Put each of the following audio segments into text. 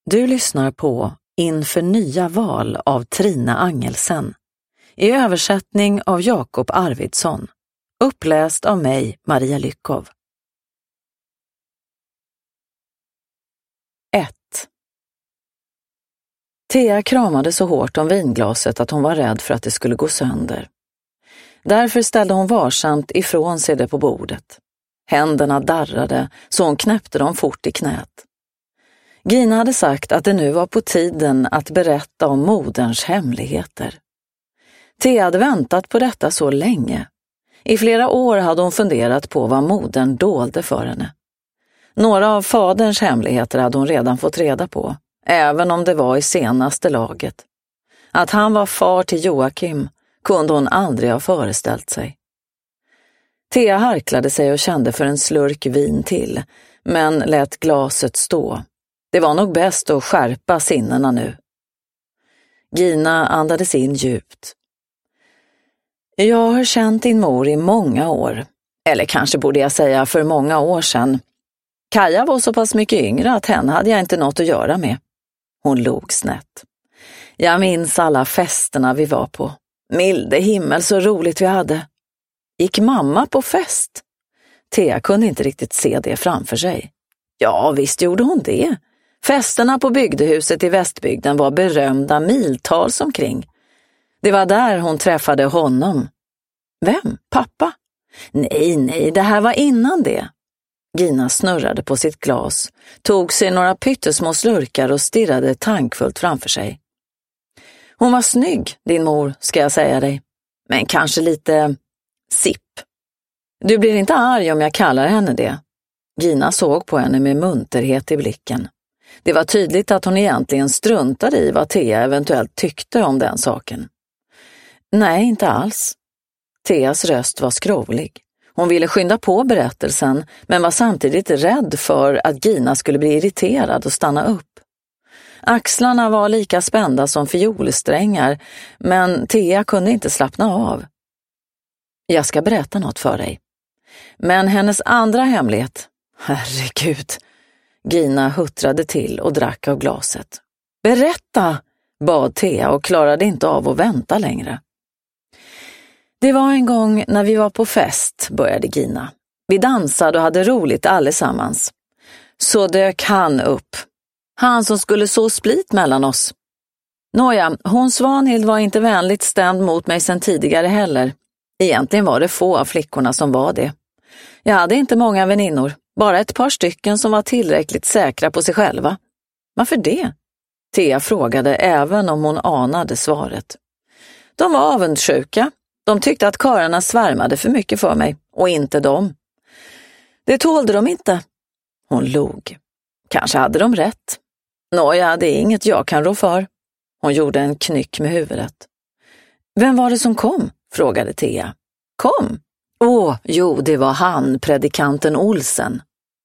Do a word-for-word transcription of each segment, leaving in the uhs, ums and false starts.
Du lyssnar på Inför nya val av Trina Angelsen, i översättning av Jakob Arvidsson, uppläst av mig, Maria Lyckov. ett. Thea kramade så hårt om vinglaset att hon var rädd för att det skulle gå sönder. Därför ställde hon varsamt ifrån sig det på bordet. Händerna darrade så hon knäppte dem fort i knät. Gina hade sagt att det nu var på tiden att berätta om moderns hemligheter. Thea hade väntat på detta så länge. I flera år hade hon funderat på vad modern dolde för henne. Några av faderns hemligheter hade hon redan fått reda på, även om det var i senaste laget. Att han var far till Joakim kunde hon aldrig ha föreställt sig. Thea harklade sig och kände för en slurk vin till, men lät glaset stå. Det var nog bäst att skärpa sinnena nu. Gina andades in djupt. Jag har känt din mor i många år. Eller kanske borde jag säga för många år sedan. Kaja var så pass mycket yngre att henne hade jag inte något att göra med. Hon log snett. Jag minns alla festerna vi var på. Milde himmel så roligt vi hade. Gick mamma på fest? Thea kunde inte riktigt se det framför sig. Ja, visst gjorde hon det. Festerna på bygdehuset i Västbygden var berömda miltals omkring. Det var där hon träffade honom. Vem? Pappa? Nej, nej, det här var innan det. Gina snurrade på sitt glas, tog sig några pyttesmå slurkar och stirrade tankfullt framför sig. Hon var snygg, din mor, ska jag säga dig. Men kanske lite sipp. Du blir inte arg om jag kallar henne det. Gina såg på henne med munterhet i blicken. Det var tydligt att hon egentligen struntade i vad Thea eventuellt tyckte om den saken. Nej, inte alls. Theas röst var skrovlig. Hon ville skynda på berättelsen, men var samtidigt rädd för att Gina skulle bli irriterad och stanna upp. Axlarna var lika spända som fiolsträngar, men Thea kunde inte slappna av. Jag ska berätta något för dig. Men hennes andra hemlighet, herregud, Gina huttrade till och drack av glaset. Berätta, bad Thea och klarade inte av att vänta längre. Det var en gång när vi var på fest, började Gina. Vi dansade och hade roligt allesammans. Så dök han upp. Han som skulle så split mellan oss. Nåja, hon Svanhild var inte vänligt stämd mot mig sedan tidigare heller. Egentligen var det få av flickorna som var det. Jag hade inte många väninnor, bara ett par stycken som var tillräckligt säkra på sig själva. Varför det? Thea frågade även om hon anade svaret. De var avundsjuka. De tyckte att karlarna svärmade för mycket för mig, och inte dem. Det tålde de inte. Hon log. Kanske hade de rätt. Nåja, det är inget jag kan rå för. Hon gjorde en knyck med huvudet. Vem var det som kom? Frågade Thea. Kom? Åh, jo, det var han, predikanten Olsen.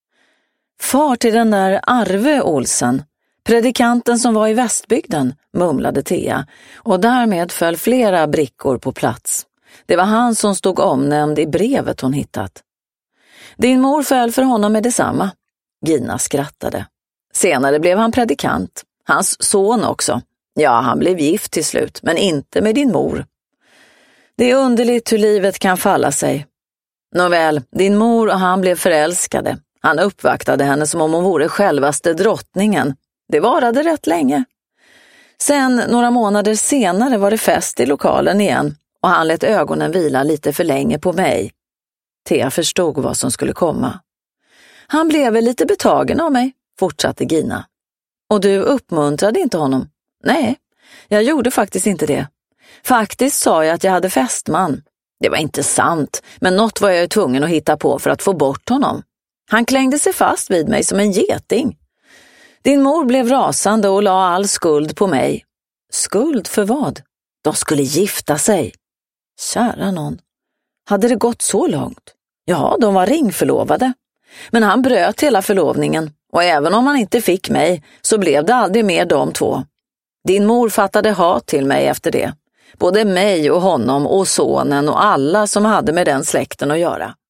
Far till den där Arve Olsen, predikanten som var i Västbygden, mumlade Thea, och därmed föll flera brickor på plats. Det var han som stod omnämnd i brevet hon hittat. Din mor föll för honom med detsamma. Gina skrattade. Senare blev han predikant. Hans son också. Ja, han blev gift till slut, men inte med din mor. Det är underligt hur livet kan falla sig. Nåväl, din mor och han blev förälskade. Han uppvaktade henne som om hon vore självaste drottningen. Det varade rätt länge. Sen, några månader senare, var det fest i lokalen igen och han lät ögonen vila lite för länge på mig. Thea förstod vad som skulle komma. Han blev väl lite betagen av mig, fortsatte Gina. Och du uppmuntrade inte honom? Nej, jag gjorde faktiskt inte det. Faktiskt sa jag att jag hade fästman. Det var inte sant, men något var jag ju tvungen att hitta på för att få bort honom. Han klängde sig fast vid mig som en geting. Din mor blev rasande och la all skuld på mig. Skuld för vad? De skulle gifta sig. Kära någon. Hade det gått så långt? Ja, de var ringförlovade. Men han bröt hela förlovningen, och även om han inte fick mig så blev det aldrig mer de två. Din mor fattade hat till mig efter det. Både mig och honom och sonen och alla som hade med den släkten att göra.